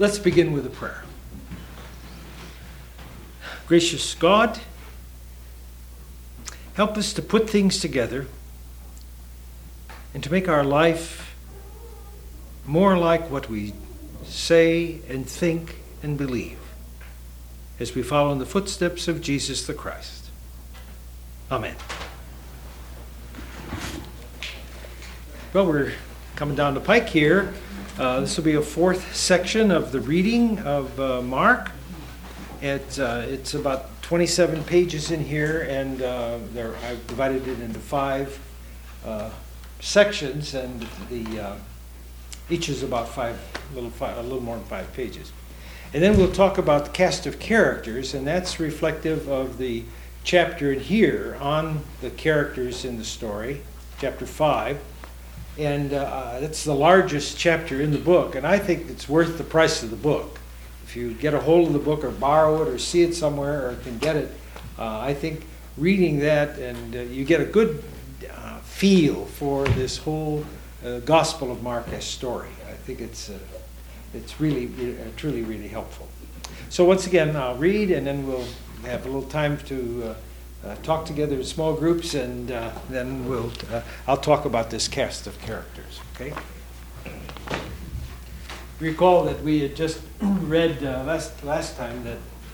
Let's begin with a prayer. Gracious God, help us to put things together and to make our life more like what we say and think and believe as we follow in the footsteps of Jesus the Christ. Amen. Well, we're coming down the pike here. This will be a fourth section of the reading of Mark. It's about 27 pages in here, and I've divided it into 5 sections, and each is about a little more than 5 pages. And then we'll talk about the cast of characters, and that's reflective of the chapter in here on the characters in the story, chapter 5. And that's the largest chapter in the book, and I think it's worth the price of the book. If you get a hold of the book or borrow it or see it somewhere or can get it, I think reading that and you get a good feel for this whole Gospel of Mark story. I think it's really, truly, really helpful. So once again, I'll read, and then we'll have a little time to talk together in small groups, and then I'll talk about this cast of characters. Okay. Recall that we had just read last time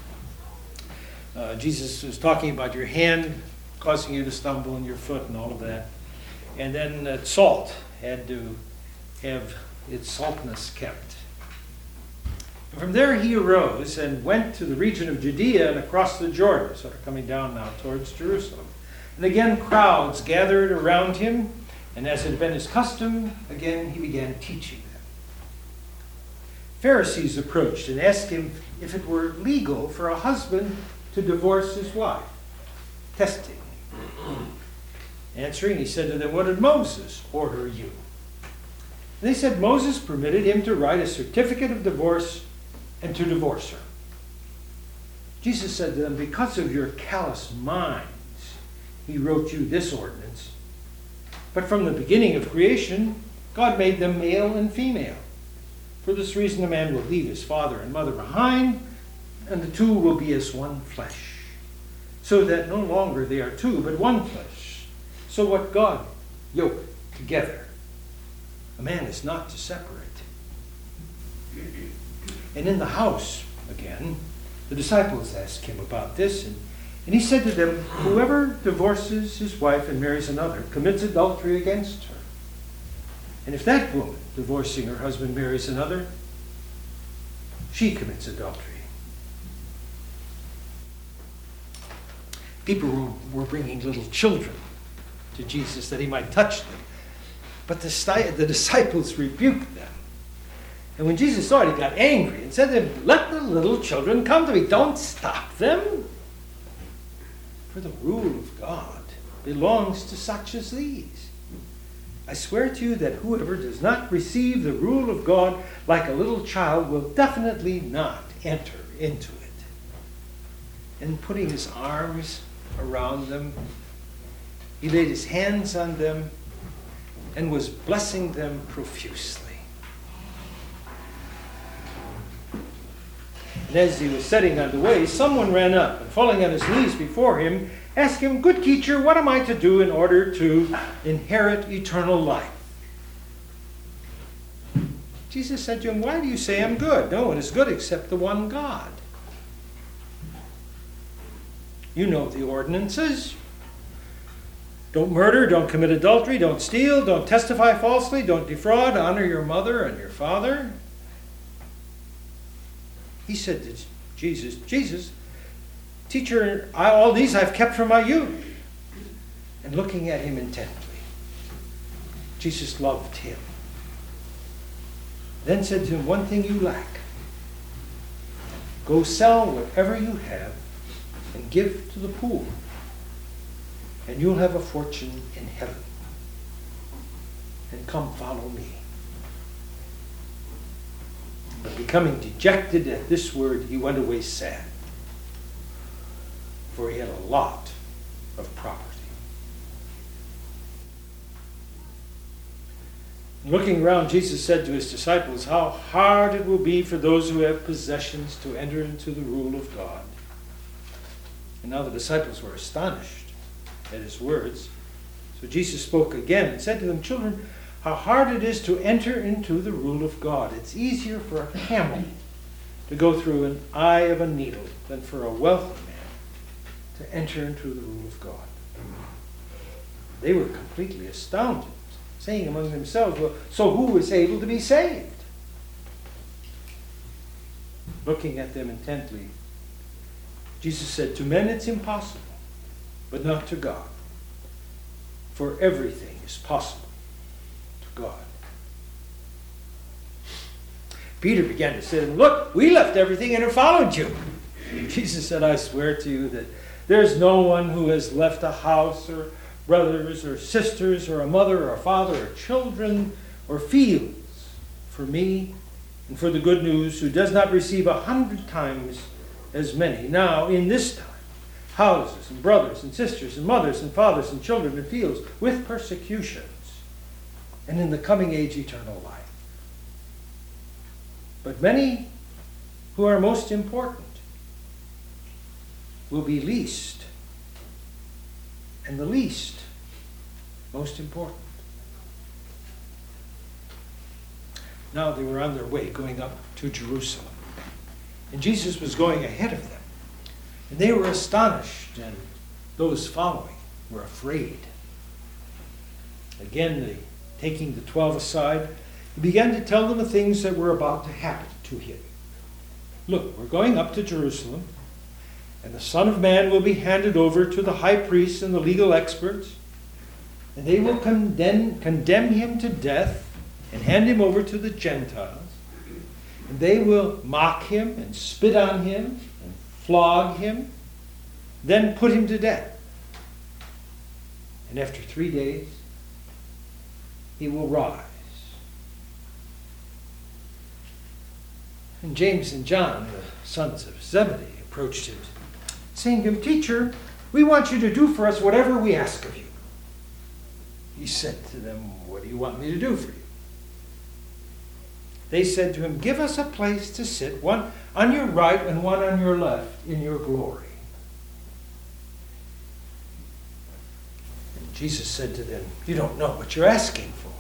that Jesus was talking about your hand causing you to stumble and your foot and all of that. And then that salt had to have its saltness kept. And from there he arose and went to the region of Judea and across the Jordan, sort of coming down now towards Jerusalem. And again crowds gathered around him, and as it had been his custom, again he began teaching them. Pharisees approached and asked him if it were legal for a husband to divorce his wife, testing. Answering, he said to them, "What did Moses order you?" And they said, "Moses permitted him to write a certificate of divorce and to divorce her." Jesus said to them, "Because of your callous minds, he wrote you this ordinance. But from the beginning of creation, God made them male and female. For this reason, a man will leave his father and mother behind, and the two will be as one flesh. So that no longer they are two, but one flesh. So what God yoked together, a man is not to separate." And in the house, again, the disciples asked him about this, and he said to them, "Whoever divorces his wife and marries another commits adultery against her. And if that woman, divorcing her husband, marries another, she commits adultery." People were bringing little children to Jesus that he might touch them. But the disciples rebuked them. And when Jesus saw it, he got angry and said to them, "Let the little children come to me. Don't stop them. For the rule of God belongs to such as these. I swear to you that whoever does not receive the rule of God like a little child will definitely not enter into it." And putting his arms around them, he laid his hands on them and was blessing them profusely. And as he was setting on the way, someone ran up and falling on his knees before him, asked him, "Good teacher, what am I to do in order to inherit eternal life?" Jesus said to him, "Why do you say I'm good? No one is good except the one God. You know the ordinances. Don't murder, don't commit adultery, don't steal, don't testify falsely, don't defraud, honor your mother and your father." He said to Jesus, "Teacher, all these I've kept from my youth." And looking at him intently, Jesus loved him. Then said to him, "One thing you lack. Go sell whatever you have and give to the poor, and you'll have a fortune in heaven. And come follow me." But becoming dejected at this word, he went away sad, for he had a lot of property. Looking around, Jesus said to his disciples, how hard it will be for those who have possessions to enter into the rule of God. And now the disciples were astonished at his words. So Jesus spoke again and said to them, children, how hard it is to enter into the rule of God. It's easier for a camel to go through an eye of a needle than for a wealthy man to enter into the rule of God. They were completely astounded, saying among themselves, well, so who was able to be saved? Looking at them intently, Jesus said, to men it's impossible, but not to God. For everything is possible to God. Peter began to say, look, we left everything and have followed you. Jesus said, I swear to you that there's no one who has left a house or brothers or sisters or a mother or a father or children or fields for me and for the good news who does not receive 100 times as many now in this time, houses and brothers and sisters and mothers and fathers and children and fields with persecutions, and in the coming age eternal life. But many who are most important will be least, and the least most important. Now they were on their way going up to Jerusalem, and Jesus was going ahead of them. And they were astonished, and those following were afraid. Again, taking the 12 aside, he began to tell them the things that were about to happen to him. Look, we're going up to Jerusalem, and the Son of Man will be handed over to the high priests and the legal experts, and they will condemn him to death and hand him over to the Gentiles. And they will mock him and spit on him and flog him, then put him to death. And after 3 days, he will rise. And James and John, the sons of Zebedee, approached him, saying to him, Teacher, we want you to do for us whatever we ask of you. He said to them, what do you want me to do for you? They said to him, give us a place to sit, one on your right and one on your left, in your glory. And Jesus said to them, you don't know what you're asking for.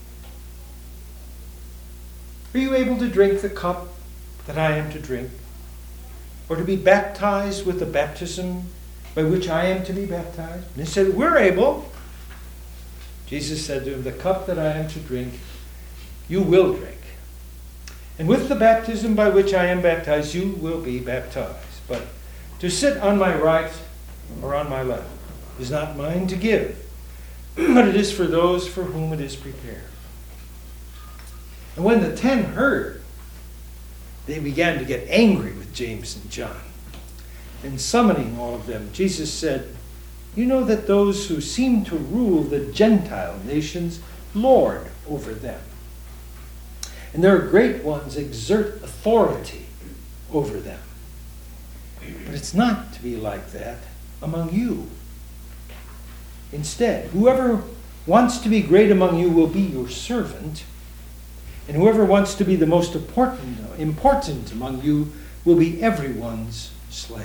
Are you able to drink the cup that I am to drink? Or to be baptized with the baptism by which I am to be baptized? And they said, we're able. Jesus said to him, the cup that I am to drink, you will drink. And with the baptism by which I am baptized, you will be baptized. But to sit on my right or on my left is not mine to give, but it is for those for whom it is prepared. And when the 10 heard, they began to get angry with James and John. And summoning all of them, Jesus said, you know that those who seem to rule the Gentile nations lord over them. And their great ones exert authority over them. But it's not to be like that among you. Instead, whoever wants to be great among you will be your servant, and whoever wants to be the most important among you will be everyone's slave.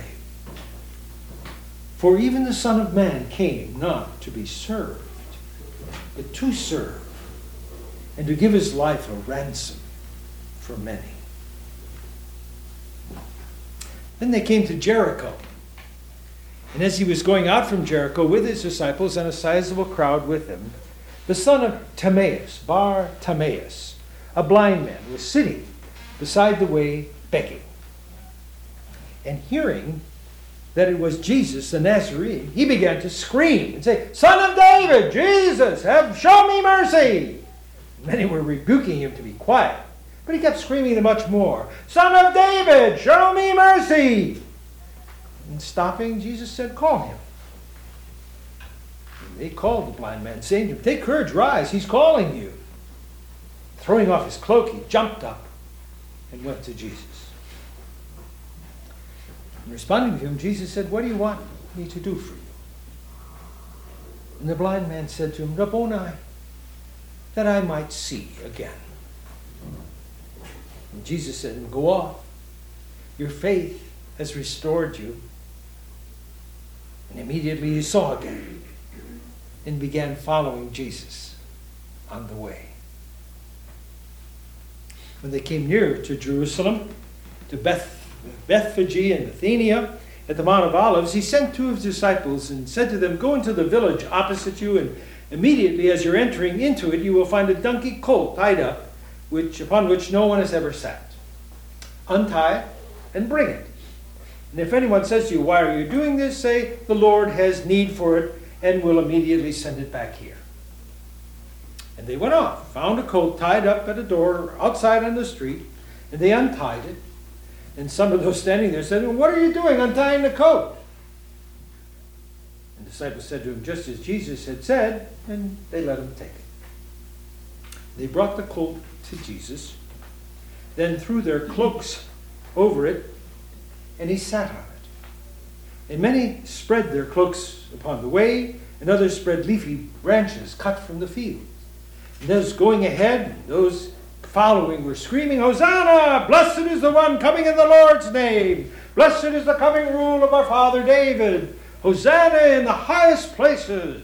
For even the Son of Man came not to be served, but to serve, and to give his life a ransom for many. Then they came to Jericho. And as he was going out from Jericho with his disciples and a sizable crowd with him, the son of Timaeus, Bar Timaeus, a blind man, was sitting beside the way begging. And hearing that it was Jesus the Nazarene, he began to scream and say, Son of David, Jesus, show me mercy. Many were rebuking him to be quiet, but he kept screaming much more, Son of David, show me mercy. And stopping, Jesus said, call him. And they called the blind man, saying to him, take courage, rise, he's calling you. Throwing off his cloak, he jumped up and went to Jesus. And responding to him, Jesus said, what do you want me to do for you? And the blind man said to him, Rabboni, that I might see again. And Jesus said, go off. Your faith has restored you. And immediately he saw again and began following Jesus on the way. When they came near to Jerusalem, to Bethphage and Bethania, at the Mount of Olives, he sent two of his disciples and said to them, go into the village opposite you, and immediately as you're entering into it, you will find a donkey colt tied up, upon which no one has ever sat. Untie it and bring it. And if anyone says to you, why are you doing this? Say, the Lord has need for it, and will immediately send it back here. And they went off, found a colt tied up at a door outside on the street, and they untied it. And some of those standing there said, what are you doing untying the coat? And the disciples said to him, just as Jesus had said, and they let him take it. They brought the colt to Jesus, then threw their cloaks over it, and he sat on it. And many spread their cloaks upon the way, and others spread leafy branches cut from the field. And those going ahead, and those following were screaming, Hosanna! Blessed is the one coming in the Lord's name! Blessed is the coming rule of our father David! Hosanna in the highest places!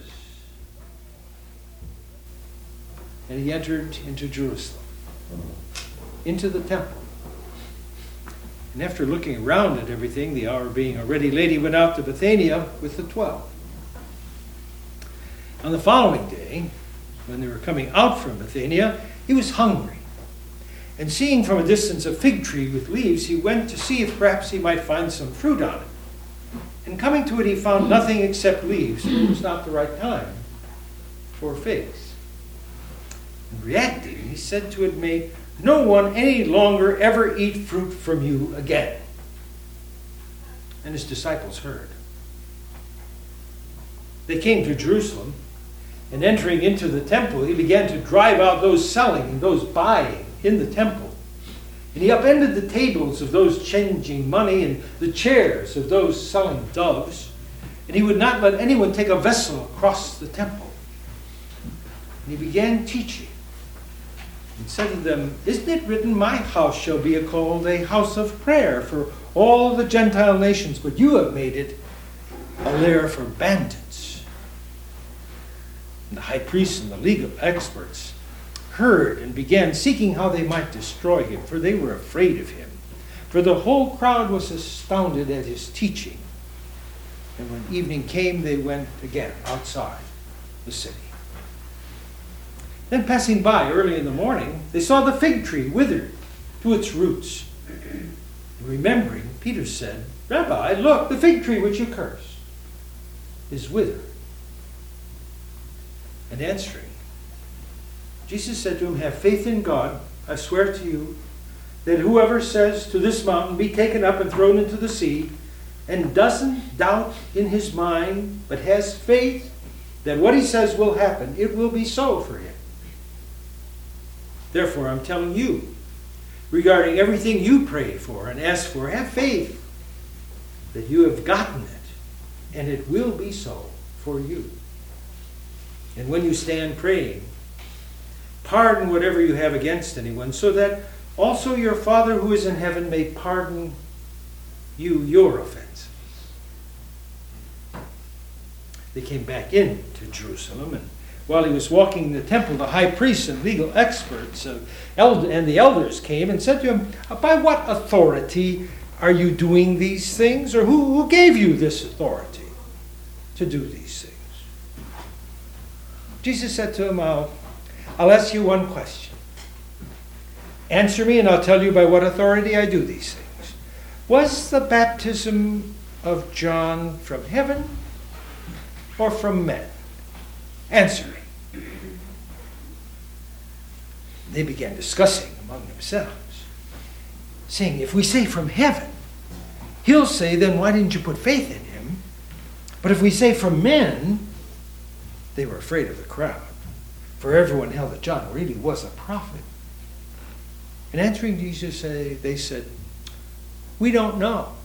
And he entered into Jerusalem, into the temple. And after looking around at everything, the hour being already late, he went out to Bethania with the 12. On the following day, when they were coming out from Bethania, he was hungry. And seeing from a distance a fig tree with leaves, he went to see if perhaps he might find some fruit on it. And coming to it, he found nothing except leaves, for it was not the right time for figs. And reacting, he said to it, may no one any longer ever eat fruit from you again. And his disciples heard. They came to Jerusalem, and entering into the temple, he began to drive out those selling and those buying in the temple. And he upended the tables of those changing money and the chairs of those selling doves. And he would not let anyone take a vessel across the temple. And he began teaching and said to them, isn't it written, my house shall be called a house of prayer for all the Gentile nations, but you have made it a lair for bandits. And the high priests and the legal experts heard and began seeking how they might destroy him, for they were afraid of him. For the whole crowd was astounded at his teaching. And when evening came, they went again outside the city. Then passing by early in the morning, they saw the fig tree withered to its roots. And remembering, Peter said, Rabbi, look, the fig tree which you cursed is withered. And answering, Jesus said to him, have faith in God. I swear to you that whoever says to this mountain, be taken up and thrown into the sea, and doesn't doubt in his mind, but has faith that what he says will happen, it will be so for him. Therefore, I'm telling you, regarding everything you pray for and ask for, have faith that you have gotten it, and it will be so for you. And when you stand praying, pardon whatever you have against anyone, so that also your Father who is in heaven may pardon you your offenses. They came back into Jerusalem, and while he was walking in the temple, the high priests and legal experts and the elders came and said to him, by what authority are you doing these things? Or who gave you this authority to do these things? Jesus said to him, I'll ask you one question. Answer me and I'll tell you by what authority I do these things. Was the baptism of John from heaven or from men? Answer me. They began discussing among themselves, saying, if we say from heaven, he'll say, then why didn't you put faith in him? But if we say from men, they were afraid of the crowd, for everyone held that John really was a prophet. And answering Jesus, they said, we don't know.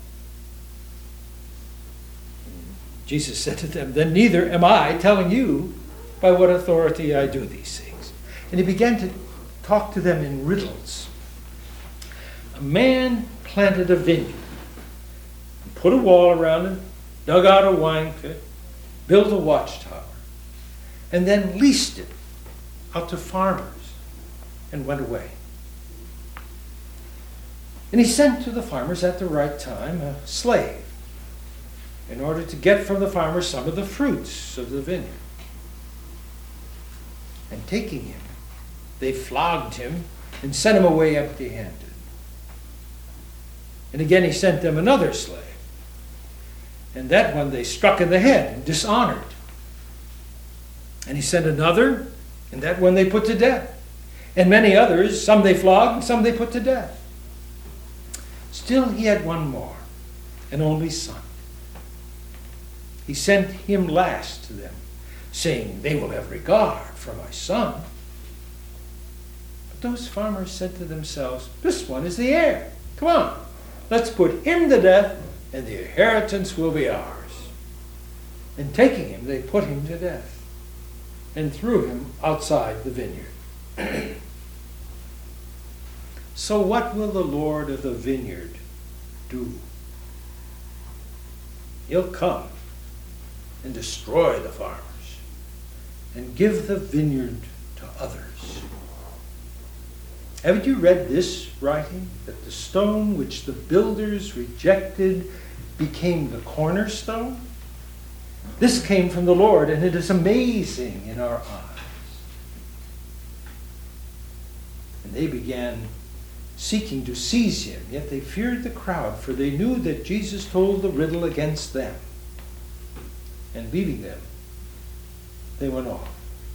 Jesus said to them, then neither am I telling you by what authority I do these things. And he began to talk to them in riddles. A man planted a vineyard, put a wall around it, dug out a wine pit, built a watchtower, and then leased it out to farmers and went away. And he sent to the farmers at the right time a slave in order to get from the farmers some of the fruits of the vineyard. And taking him, they flogged him and sent him away empty-handed. And again he sent them another slave. And that one they struck in the head and dishonored. And he sent another, and that one they put to death. And many others, some they flogged, and some they put to death. Still he had one more, an only son. He sent him last to them, saying, "They will have regard for my son." But those farmers said to themselves, "This one is the heir. Come on, let's put him to death, and the inheritance will be ours." And taking him, they put him to death and threw him outside the vineyard. So what will the Lord of the vineyard do? He'll come and destroy the farmers and give the vineyard to others. Haven't you read this writing? That the stone which the builders rejected became the cornerstone? This came from the Lord, and it is amazing in our eyes. And they began seeking to seize him, yet they feared the crowd, for they knew that Jesus told the riddle against them. And leaving them, they went off.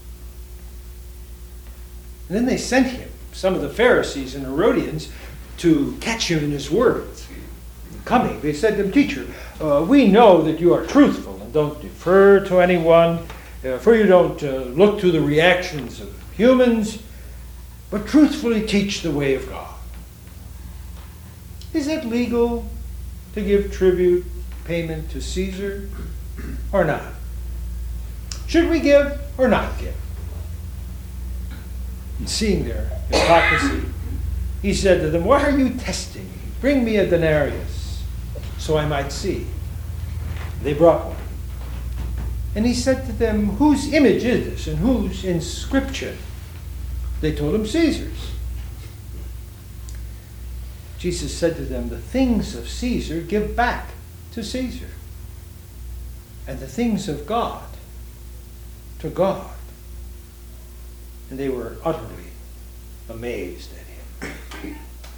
And then they sent him, some of the Pharisees and Herodians, to catch him in his words. Coming, they said to him, "Teacher, we know that you are truthful and don't defer to anyone, for you don't look to the reactions of humans, but truthfully teach the way of God. Is it legal to give tribute payment to Caesar or not? Should we give or not give?" And seeing their hypocrisy, he said to them, "Why are you testing me? Bring me a denarius so I might see." They brought one. And he said to them, "Whose image is this and whose inscription?" They told him, "Caesar's." Jesus said to them, "The things of Caesar give back to Caesar, and the things of God to God." And they were utterly amazed at him.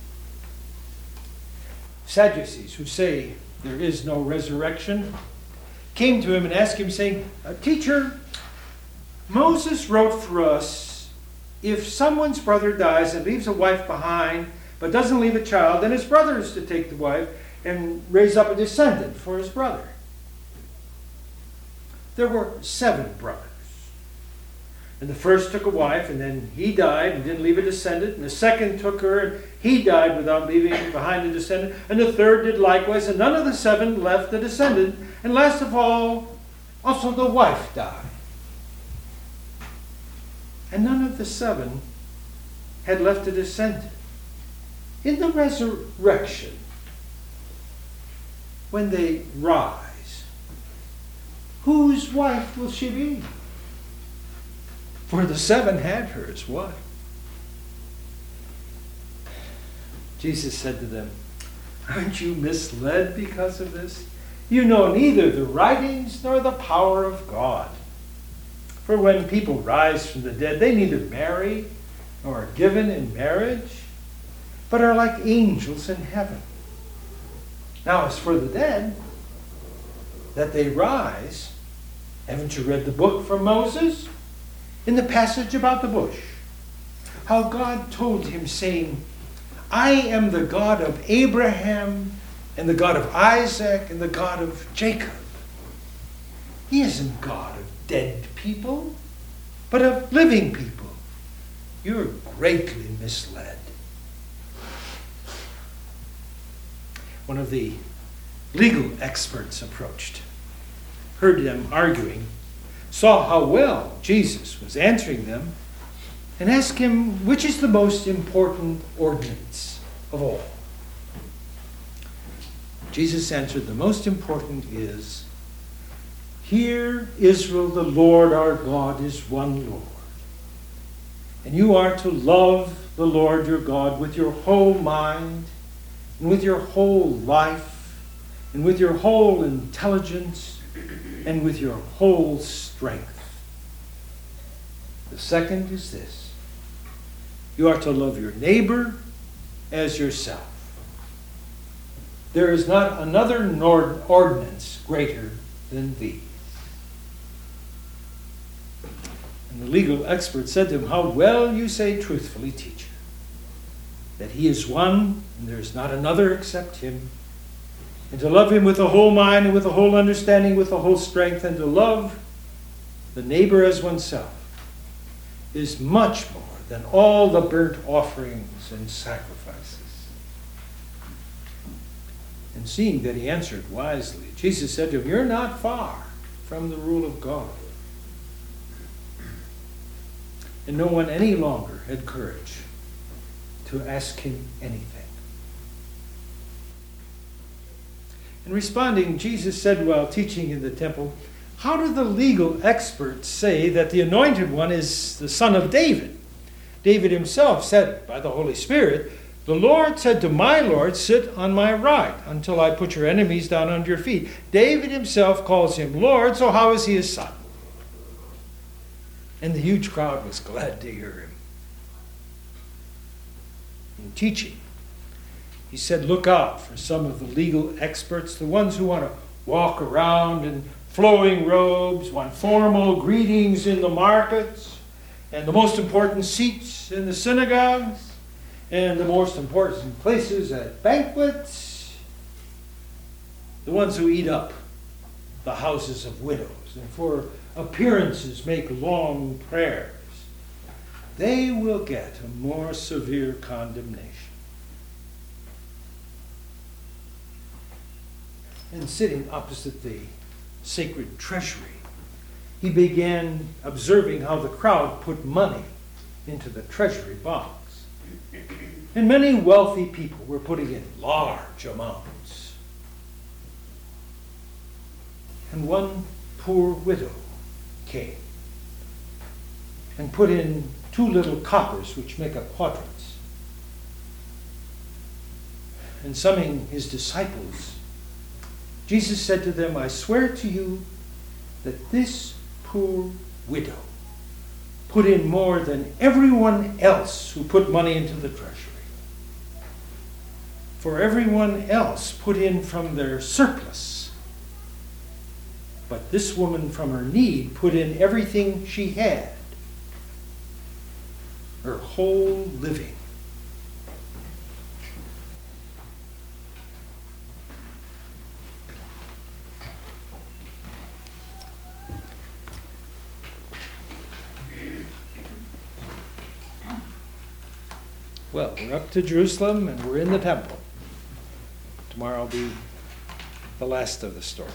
Sadducees, who say there is no resurrection, came to him and asked him, saying, "Teacher, Moses wrote for us, if someone's brother dies and leaves a wife behind, but doesn't leave a child, then his brother is to take the wife and raise up a descendant for his brother." There were 7 brothers. And the first took a wife, and then he died and didn't leave a descendant. And the second took her, and he died without leaving behind a descendant. And the third did likewise, and none of the 7 left a descendant. And last of all, also the wife died. And none of the 7 had left a descendant. In the resurrection, when they rise, whose wife will she be? For the 7 had her as wife. Jesus said to them, "Aren't you misled because of this? You know neither the writings nor the power of God. For when people rise from the dead, they neither marry nor are given in marriage, but are like angels in heaven. Now as for the dead, that they rise, haven't you read the book from Moses? In the passage about the bush, how God told him, saying, 'I am the God of Abraham, and the God of Isaac, and the God of Jacob.' He isn't God of dead people, but of living people. You're greatly misled." One of the legal experts approached, heard them arguing, saw how well Jesus was answering them, and ask him which is the most important ordinance of all. Jesus answered, the most important is, "Hear, Israel, the Lord our God is one Lord. And you are to love the Lord your God with your whole mind, and with your whole life, and with your whole intelligence, and with your whole strength." The second is this: you are to love your neighbor as yourself. There is not another ordinance greater than these. And the legal expert said to him, "How well you say truthfully, teacher, that he is one, and there is not another except him, and to love him with the whole mind, and with the whole understanding, with the whole strength, and to love the neighbor as oneself is much more than all the burnt offerings and sacrifices." And seeing that he answered wisely, Jesus said to him, "You're not far from the rule of God." And no one any longer had courage to ask him anything. In responding, Jesus said while teaching in the temple, "How do the legal experts say that the Anointed One is the son of David? David himself said by the Holy Spirit, 'The Lord said to my Lord, sit on my right until I put your enemies down under your feet.' David himself calls him Lord, so how is he his son?" And the huge crowd was glad to hear him. In teaching, he said, "Look out for some of the legal experts, the ones who want to walk around in flowing robes, want formal greetings in the markets, and the most important seats in the synagogues, and the most important places at banquets, the ones who eat up the houses of widows, and for appearances make long prayers. They will get a more severe condemnation." And sitting opposite the sacred treasury, he began observing how the crowd put money into the treasury box. And many wealthy people were putting in large amounts. And one poor widow came and put in 2 little coppers which make a quadrant. And summoning his disciples, Jesus said to them, "I swear to you that this poor widow put in more than everyone else who put money into the treasury. For everyone else put in from their surplus, but this woman from her need put in everything she had, her whole living." Well, we're up to Jerusalem and we're in the temple. Tomorrow will be the last of the story.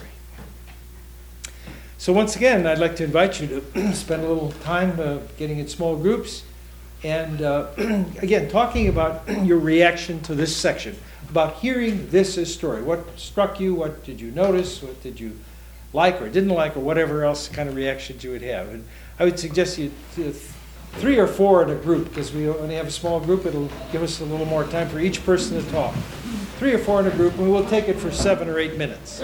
So once again, I'd like to invite you to spend a little time getting in small groups and again, talking about your reaction to this section, about hearing this as story. What struck you? What did you notice? What did you like or didn't like, or whatever else kind of reactions you would have? And I would suggest you 3 or 4 in a group, because we only have a small group. It'll give us a little more time for each person to talk. 3 or 4 in a group, and we'll take it for 7 or 8 minutes.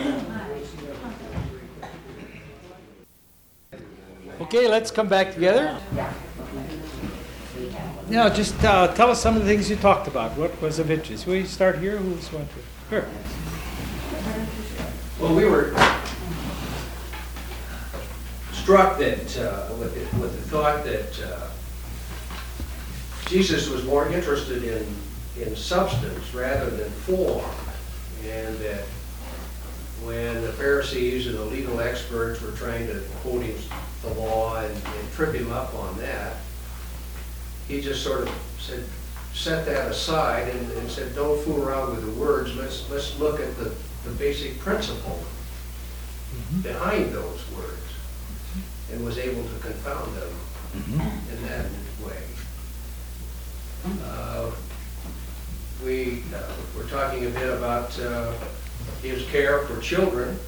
Okay, let's come back together. Now, just tell us some of the things you talked about. What was of interest? Will you start here? Who's going to? Sure. Well, we were struck that with the thought that Jesus was more interested in substance rather than form, and that when the Pharisees and the legal experts were trying to quote him the law and trip him up on that, he just sort of said, set that aside and said, don't fool around with the words. Let's look at the basic principle behind those words, and was able to confound them in that way. we're talking a bit about his care for children,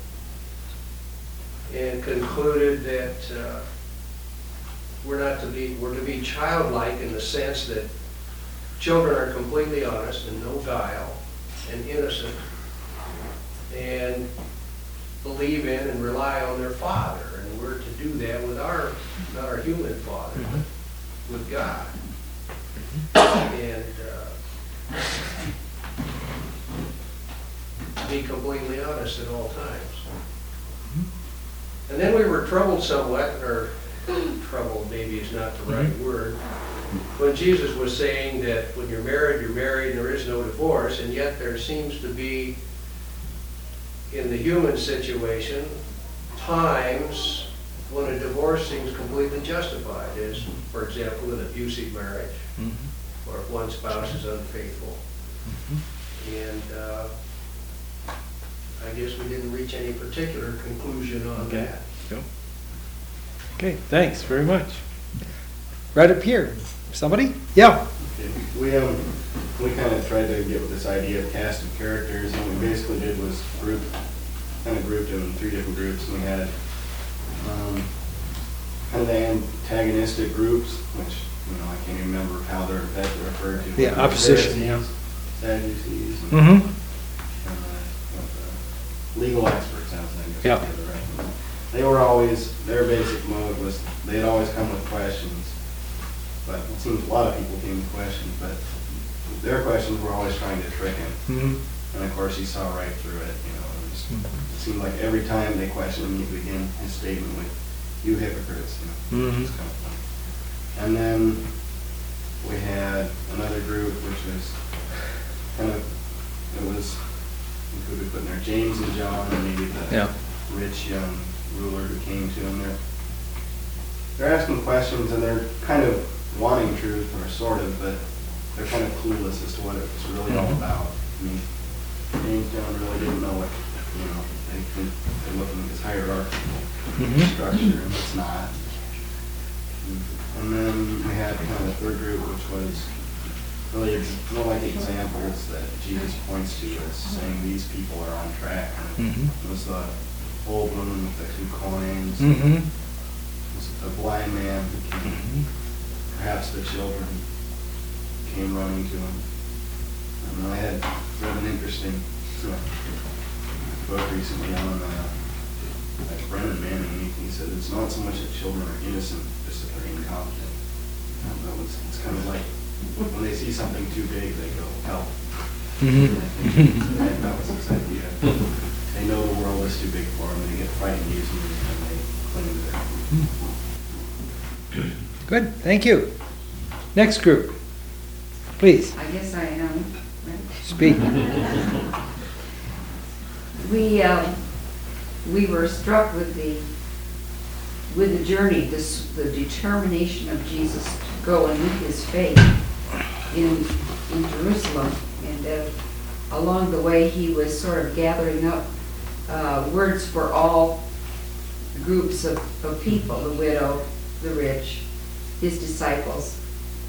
and concluded that we're to be childlike in the sense that children are completely honest and no guile and innocent, and believe in and rely on their Father. And we're to do that with not our human Father, but with God. And be completely honest at all times. And then we were troubled somewhat, or troubled maybe is not the right word, when Jesus was saying that when you're married, and there is no divorce, and yet there seems to be, in the human situation, times when a divorce seems completely justified, as, for example, an abusive marriage, or if one spouse is unfaithful. And I guess we didn't reach any particular conclusion on that. Yep. Okay, thanks very much. Right up here. Somebody? Yeah. Okay. We kind of tried to get with this idea of cast of characters, and what we basically did was kind of grouped them in 3 different groups. And we had kind of the antagonistic groups, which I can't even remember how they're referred to. The opposition. Yeah. Sadducees. Mm-hmm. Legal experts, I was thinking. Yeah. They were always, their basic mode was, they'd always come with questions. But it seems a lot of people came with questions, but their questions were always trying to trick him. And of course, he saw right through it. It seemed like every time they questioned him, he'd begin his statement with, "You hypocrites." It's kind of funny. And then we had another group, which was kind of, who could we put in there? James and John, and maybe the rich young ruler who came to him. They're asking questions, and they're kind of wanting truth, or sort of, but they're kind of clueless as to what it's really all about. I mean, James and John really didn't know what, they're looking at this hierarchical structure, and it's not. And then we had kind of the third group, which was really more like examples that Jesus points to as saying these people are on track. And it was the old woman with the 2 coins. It was the blind man who came. Perhaps the children came running to him. And I had read an interesting book recently on Brennan Manning. He said it's not so much that children are innocent, just that they're incompetent. It's kind of like when they see something too big, they go, help. That was his idea. They know the world is too big for them, they get frightened easily, and they cling to their. Good, thank you. Next group, please. I guess I am. Speak. We were struck with the journey, the determination of Jesus to go and meet his fate in Jerusalem, and along the way he was sort of gathering up words for all groups of people: the widow, the rich, his disciples,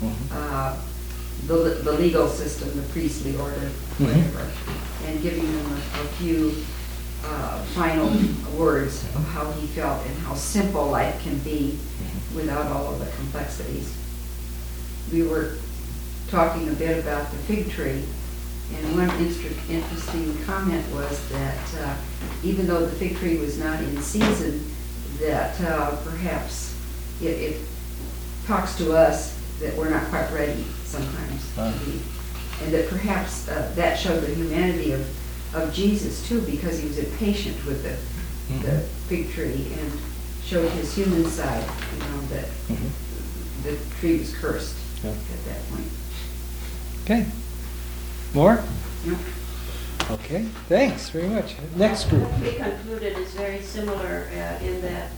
the legal system, the priestly order, whatever, and giving them a few final words of how he felt and how simple life can be without all of the complexities. We were talking a bit about the fig tree, and one interesting comment was that even though the fig tree was not in season, that perhaps it talks to us that we're not quite ready sometimes to be, and that perhaps that showed the humanity of Jesus too, because he was impatient with the fig tree and showed his human side, that the tree was cursed at that point. Okay. More? Yeah. Okay, thanks very much. Next group. What we concluded is very similar in that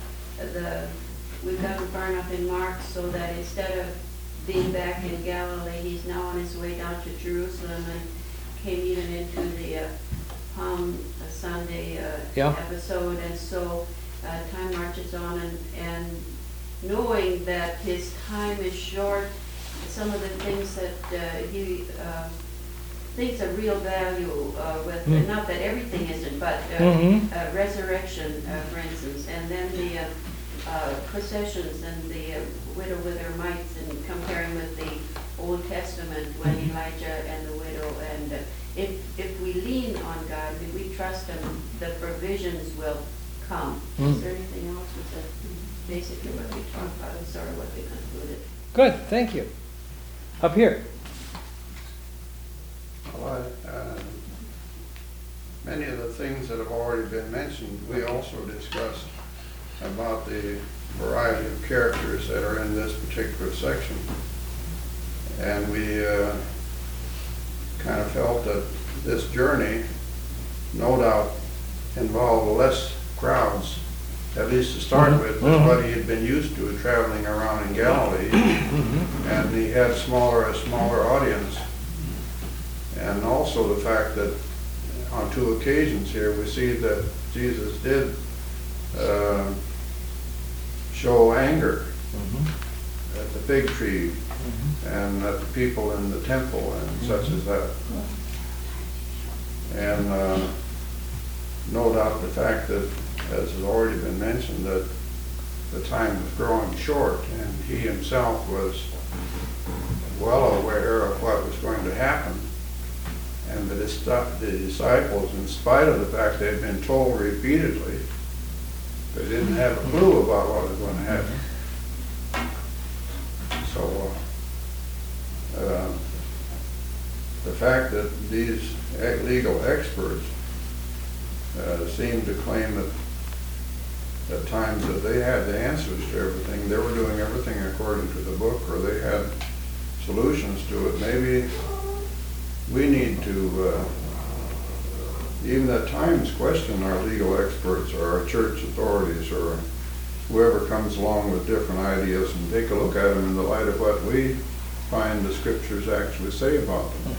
we've got Barnabas in Mark, so that instead of being back in Galilee, he's now on his way down to Jerusalem, and came even into the Palm Sunday episode, and so time marches on, and knowing that his time is short, some of the things that he things of real value with, Mm. not that everything isn't, but Mhm. resurrection, for instance, and then the processions and the widow with her mites, and comparing with the Old Testament when Elijah and the widow, and if we lean on God, if we trust Him, the provisions will come. Is there anything else? Was that basically what we talked about, and sort of what we concluded? Good, thank you. Up here. Well, many of the things that have already been mentioned, we also discussed about the variety of characters that are in this particular section. And we kind of felt that this journey, no doubt, involved less crowds, at least to start with, than what he had been used to traveling around in Galilee. And he had a smaller audience. And also the fact that on 2 occasions here, we see that Jesus did show anger at the fig tree and at the people in the temple and such as that. And no doubt the fact that, as has already been mentioned, that the time was growing short, and he himself was well aware of what was going to happen. And the disciples, in spite of the fact they had been told repeatedly, they didn't have a clue about what was going to happen. So the fact that these legal experts seemed to claim that at times that they had the answers to everything, they were doing everything according to the book, or they had solutions to it. Maybe we need to even at times question our legal experts or our church authorities or whoever comes along with different ideas, and take a look at them in the light of what we find the scriptures actually say about them.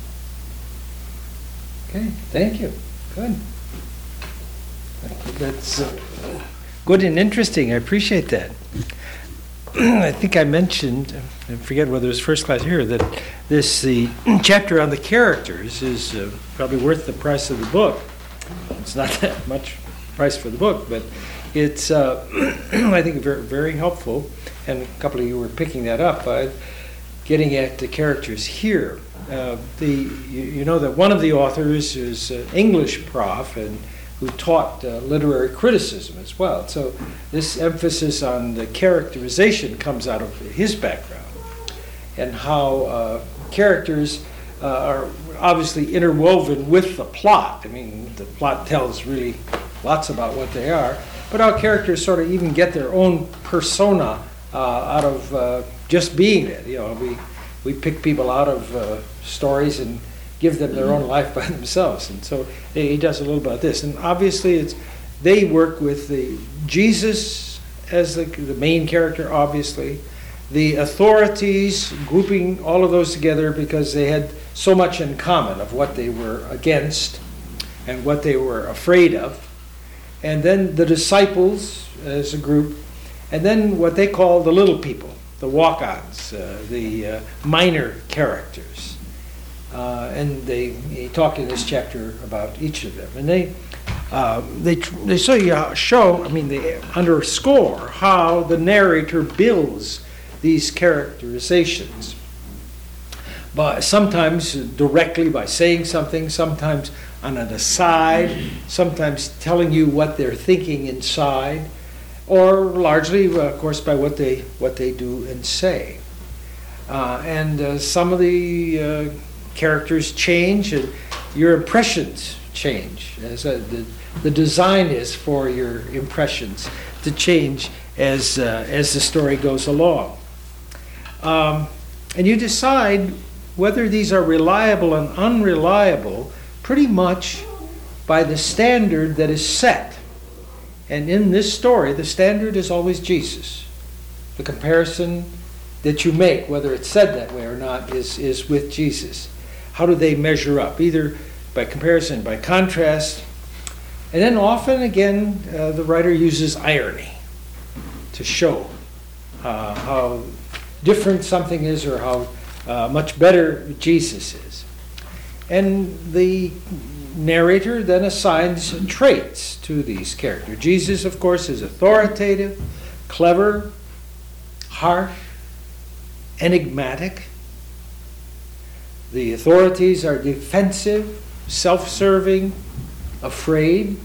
Okay, thank you. Good. Thank you. That's good and interesting. I appreciate that. I think I mentioned, I forget whether it was first class here, that the chapter on the characters is probably worth the price of the book. It's not that much price for the book, but it's, I think, very, very helpful. And a couple of you were picking that up, getting at the characters here. You know that one of the authors is an English prof and who taught literary criticism as well. So this emphasis on the characterization comes out of his background, and how characters are obviously interwoven with the plot. I mean, the plot tells really lots about what they are, but how characters sort of even get their own persona out of just being it. You know, we pick people out of stories and give them their own life by themselves. And so he does a little bit of this. And obviously they work with Jesus as the main character, obviously. The authorities, grouping all of those together because they had so much in common of what they were against and what they were afraid of. And then the disciples as a group. And then what they call the little people, the walk-ons, the minor characters. And they talk in this chapter about each of them, and they show. I mean, they underscore how the narrator builds these characterizations. But sometimes directly by saying something, sometimes on an aside, sometimes telling you what they're thinking inside, or largely, of course, by what they do and say. And some of the characters change, and your impressions change. As the design is for your impressions to change as the story goes along, and you decide whether these are reliable and unreliable pretty much by the standard that is set. And in this story, the standard is always Jesus. The comparison that you make, whether it's said that way or not, is with Jesus. How do they measure up? Either by comparison, by contrast. And then often, again, the writer uses irony to show how different something is, or how much better Jesus is. And the narrator then assigns traits to these characters. Jesus, of course, is authoritative, clever, harsh, enigmatic. The authorities are defensive, self-serving, afraid.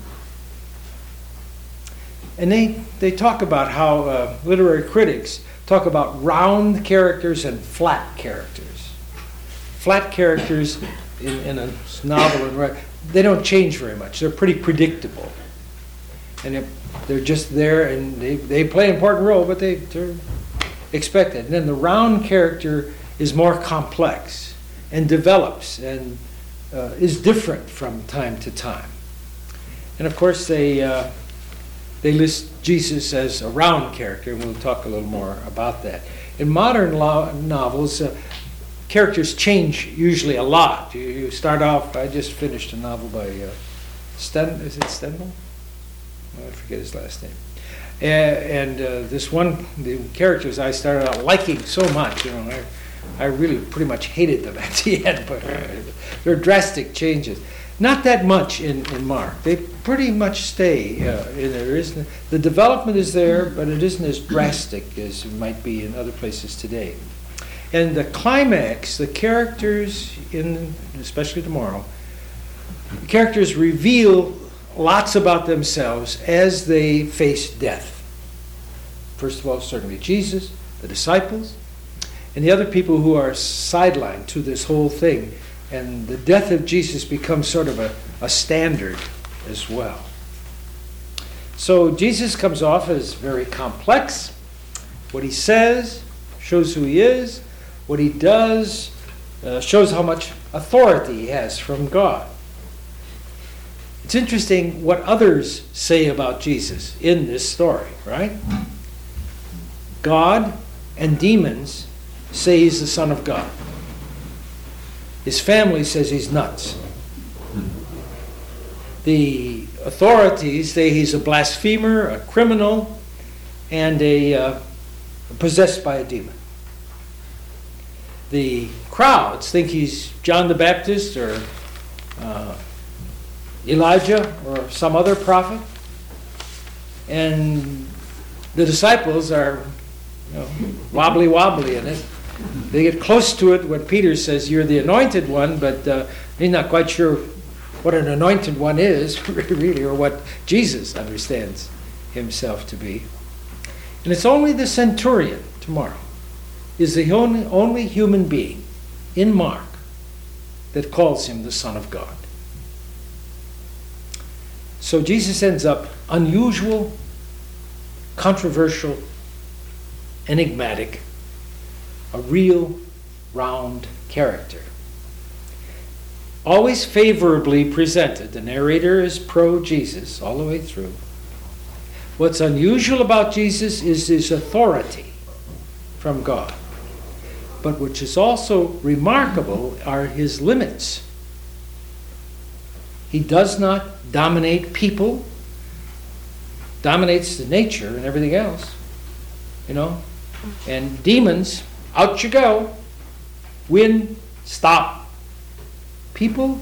And they talk about how literary critics talk about round characters and flat characters. Flat characters in a novel, they don't change very much. They're pretty predictable. And they're just there, and they play an important role, but they're expected. And then the round character is more complex and develops and is different from time to time. And of course, they list Jesus as a round character, and we'll talk a little more about that. In modern novels, characters change usually a lot. You start off, I just finished a novel by is it Stendhal? Oh, I forget his last name. This one, the characters I started out liking so much, I really pretty much hated them at the end, but they're drastic changes. Not that much in Mark. They pretty much stay in there. The development is there, but it isn't as drastic as it might be in other places today. And the climax, the characters, especially tomorrow, the characters reveal lots about themselves as they face death. First of all, certainly Jesus, the disciples, and the other people who are sidelined to this whole thing. And the death of Jesus becomes sort of a standard as well. So Jesus comes off as very complex. What he says shows who he is. What he does shows how much authority he has from God. It's interesting what others say about Jesus in this story, right? God and demons say he's the Son of God. His family says he's nuts. The authorities say he's a blasphemer, a criminal, and possessed by a demon. The crowds think he's John the Baptist or Elijah or some other prophet. And the disciples are wobbly in it. They get close to it when Peter says, "You're the anointed one," but he's not quite sure what an anointed one is, really, or what Jesus understands himself to be. And it's only the centurion tomorrow is the only human being in Mark that calls him the Son of God. So Jesus ends up unusual, controversial, enigmatic, a real round character. Always favorably presented. The narrator is pro-Jesus all the way through. What's unusual about Jesus is his authority from God. But which is also remarkable are his limits. He does not dominate people, dominates the nature and everything else, And demons, out you go. Win, stop. People,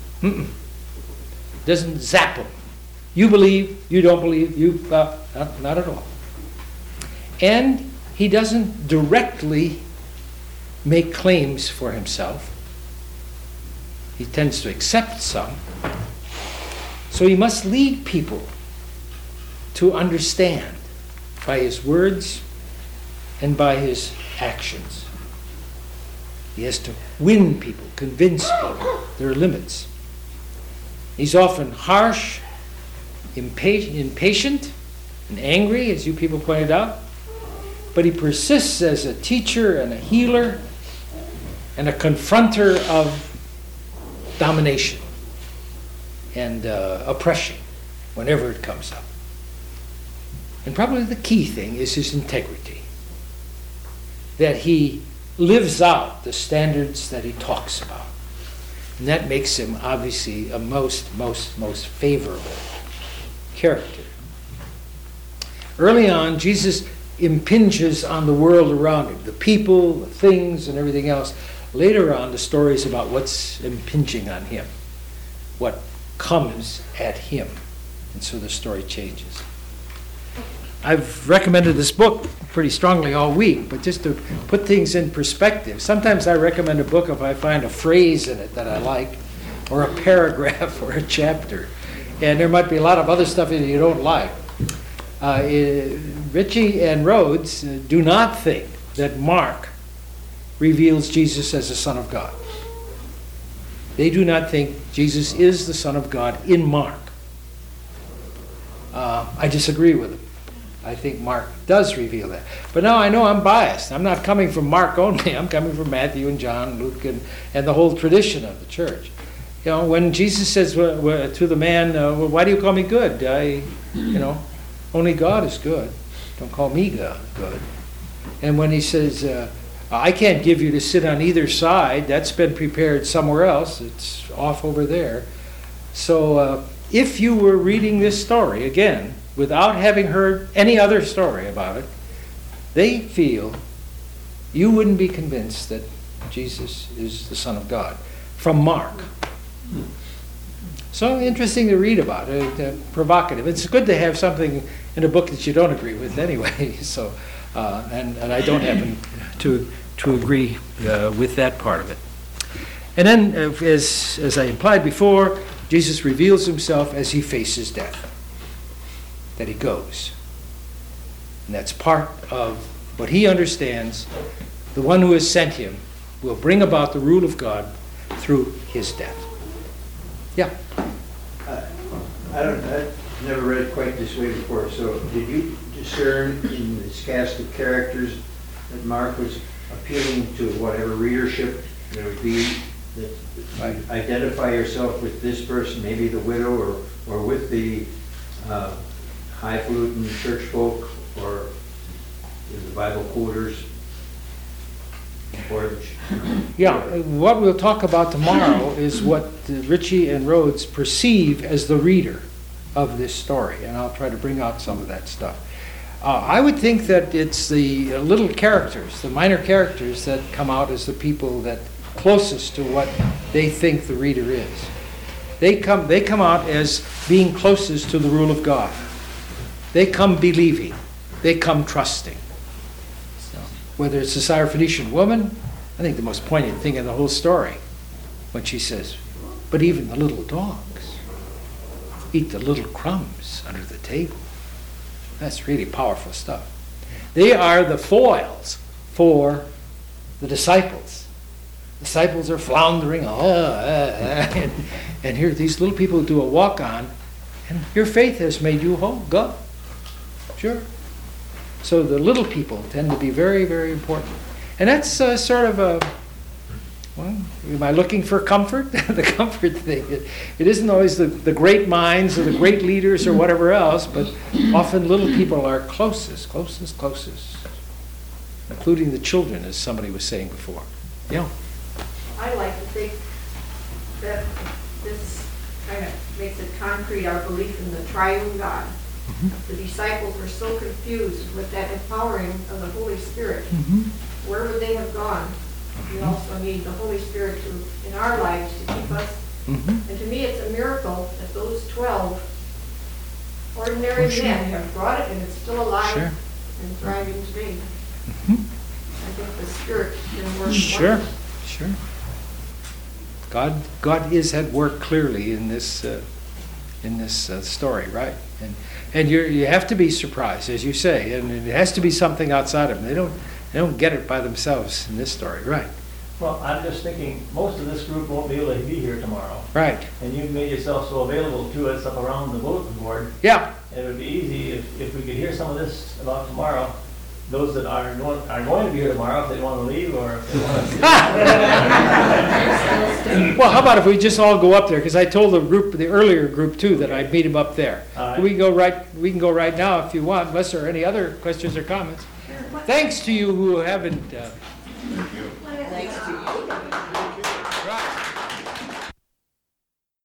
doesn't zap them. You believe, you don't believe, not at all. And he doesn't directly make claims for himself. He tends to accept some. So he must lead people to understand by his words and by his actions. He has to win people, convince people. There are limits. He's often harsh, impatient, and angry, as you people pointed out. But he persists as a teacher and a healer and a confronter of domination and oppression whenever it comes up. And probably the key thing is his integrity. That he lives out the standards that he talks about. And that makes him obviously a most favorable character. Early on, Jesus impinges on the world around him, the people, the things, and everything else. Later on, the story is about what's impinging on him, what comes at him. And so the story changes. I've recommended this book pretty strongly all week, but just to put things in perspective, sometimes I recommend a book if I find a phrase in it that I like, or a paragraph or a chapter. And there might be a lot of other stuff in it you don't like. Ritchie and Rhodes do not think that Mark reveals Jesus as the Son of God. They do not think Jesus is the Son of God in Mark. I disagree with them. I think Mark does reveal that. But now I know I'm biased. I'm not coming from Mark only. I'm coming from Matthew and John, Luke, and the whole tradition of the church. You know, when Jesus says to the man, well, why do you call me good? Only God is good. Don't call me God good. And when he says, I can't give you to sit on either side, that's been prepared somewhere else. It's off over there. So if you were reading this story, again, without having heard any other story about it, they feel you wouldn't be convinced that Jesus is the Son of God from Mark. So interesting to read about, provocative. It's good to have something in a book that you don't agree with anyway. So, and I don't happen to agree with that part of it. And then, as I implied before, Jesus reveals himself as he faces death. That he goes. And that's part of what he understands. The one who has sent him will bring about the rule of God through his death. Yeah. I've never read it quite this way before. So did you discern in this cast of characters that Mark was appealing to whatever readership there would be, that Right. identify yourself with this person, maybe the widow, or with the highfalutin church folk, or the Bible quoters, or Yeah, what we'll talk about tomorrow is what Ritchie and Rhodes perceive as the reader of this story, and I'll try to bring out some of that stuff. I would think that it's the little characters, the minor characters, that come out as the people that closest to what they think the reader is. They come out as being closest to the rule of God. They come believing. They come trusting. Whether it's the Syrophoenician woman, I think the most poignant thing in the whole story, when she says, but even the little dogs eat the little crumbs under the table. That's really powerful stuff. They are the foils for the disciples. Disciples are floundering, and here these little people do a walk-on, and your faith has made you whole. Go. Sure. So the little people tend to be very, very important. And that's sort of a, well, am I looking for comfort? The comfort thing. It isn't always the great minds or the great leaders or whatever else, but often little people are closest, including the children, as somebody was saying before. Yeah. I like to think that this kind of makes it concrete, our belief in the triune God. The disciples were so confused with that empowering of the Holy Spirit. Where would they have gone? We also need the Holy Spirit in our lives to keep us. And to me, it's a miracle that those 12 ordinary men have brought it, and it's still alive and thriving today. I think the Spirit can work. Sure. God is at work clearly in this story, right? And you have to be surprised, as you say, and it has to be something outside of them. They don't get it by themselves in this story, right? Well, I'm just thinking, most of this group won't be able to be here tomorrow. Right. And you've made yourself so available to us up around the bulletin board. Yeah. And it would be easy if we could hear some of this about tomorrow. Those that are going to be here tomorrow, if they want to leave or if they want to. Well, how about if we just all go up there? Because I told the earlier group too, that I'd meet them up there. Right. We can go right now if you want, unless there are any other questions or comments. Thanks to you who haven't